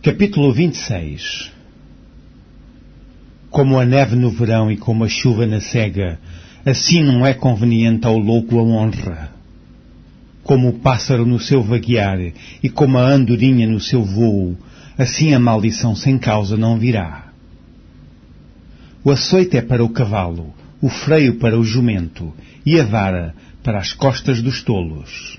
Capítulo 26. Como a neve no verão e como a chuva na cega, assim não é conveniente ao louco a honra. Como o pássaro no seu vaguear e como a andorinha no seu vôo, assim a maldição sem causa não virá. O açoite é para o cavalo, o freio para o jumento e a vara para as costas dos tolos.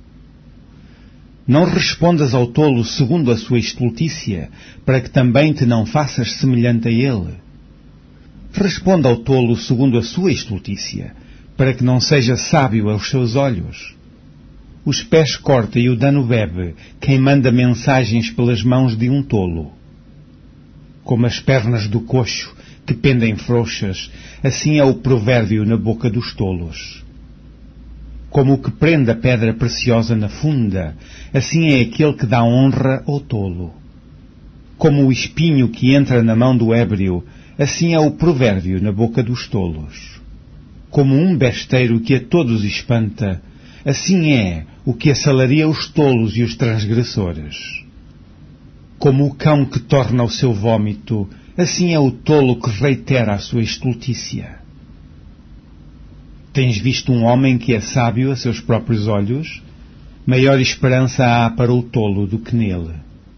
Não respondas ao tolo segundo a sua estultícia, para que também te não faças semelhante a ele. Responda ao tolo segundo a sua estultícia, para que não seja sábio aos seus olhos. Os pés corta e o dano bebe quem manda mensagens pelas mãos de um tolo. Como as pernas do coxo, que pendem frouxas, assim é o provérbio na boca dos tolos. Como o que prende a pedra preciosa na funda, assim é aquele que dá honra ao tolo. Como o espinho que entra na mão do ébrio, assim é o provérbio na boca dos tolos. Como um besteiro que a todos espanta, assim é o que assalaria os tolos e os transgressores. Como o cão que torna o seu vômito, assim é o tolo que reitera a sua estultícia. Tens visto um homem que é sábio a seus próprios olhos? Maior esperança há para o tolo do que nele.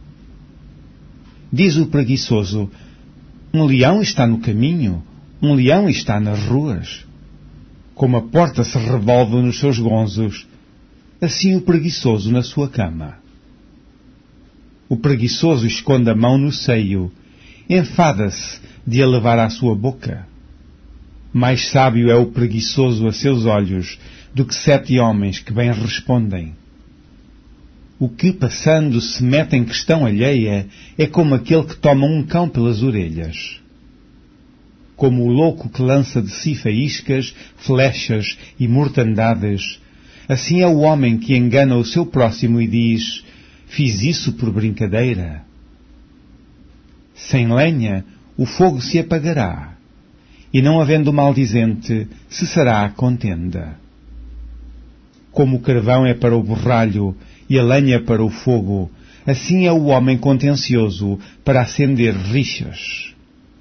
Diz o preguiçoso: um leão está no caminho, um leão está nas ruas. Como a porta se revolve nos seus gonzos, assim o preguiçoso na sua cama. O preguiçoso esconde a mão no seio, enfada-se de a levar à sua boca. Mais sábio é o preguiçoso a seus olhos do que 7 homens que bem respondem. O que, passando, se mete em questão alheia é como aquele que toma um cão pelas orelhas. Como o louco que lança de si faíscas, flechas e mortandades, assim é o homem que engana o seu próximo e diz: fiz isso por brincadeira. Sem lenha, o fogo se apagará. E não havendo maldizente, cessará a contenda. Como o carvão é para o borralho e a lenha para o fogo, assim é o homem contencioso para acender rixas.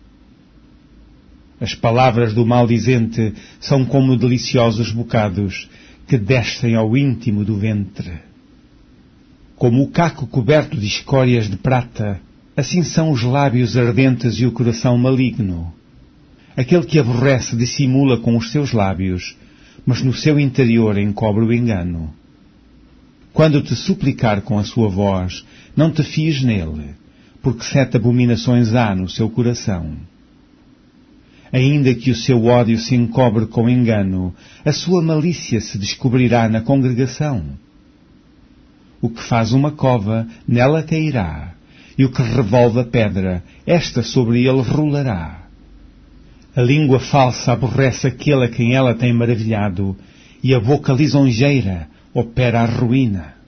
As palavras do maldizente são como deliciosos bocados que descem ao íntimo do ventre. Como o caco coberto de escórias de prata, assim são os lábios ardentes e o coração maligno. Aquele que aborrece dissimula com os seus lábios, mas no seu interior encobre o engano. Quando te suplicar com a sua voz, não te fies nele, porque 7 abominações há no seu coração. Ainda que o seu ódio se encobre com engano, a sua malícia se descobrirá na congregação. O que faz uma cova, nela cairá, e o que revolve a pedra, esta sobre ele rolará. A língua falsa aborrece aquele a quem ela tem maravilhado, e a boca lisonjeira opera a ruína.